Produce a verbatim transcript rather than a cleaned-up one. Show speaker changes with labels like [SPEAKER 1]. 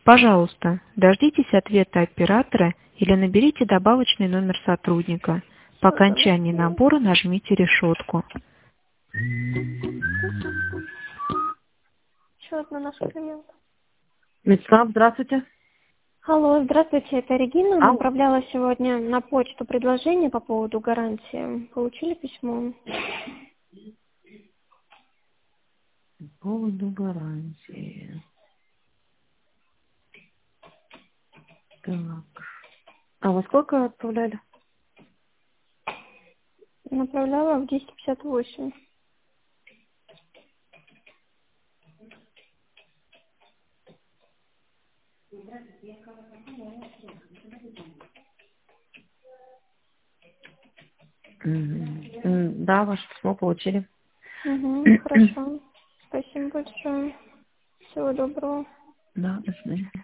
[SPEAKER 1] Пожалуйста, дождитесь ответа оператора или наберите добавочный номер сотрудника. По окончании набора нажмите решетку.
[SPEAKER 2] Еще одна наша клиент.
[SPEAKER 3] Медслаб, здравствуйте.
[SPEAKER 2] Алло, здравствуйте, это Регина.
[SPEAKER 3] Алло.
[SPEAKER 2] Направляла сегодня на почту предложение по поводу гарантии. Получили письмо?
[SPEAKER 3] По поводу гарантии. Так. А во сколько отправляли?
[SPEAKER 2] Направляла в десять пятьдесят восемь.
[SPEAKER 3] Мгм. М, Да, ваше письмо получили.
[SPEAKER 2] Угу, хорошо. Спасибо большое. Всего доброго.
[SPEAKER 3] Да, до свидания.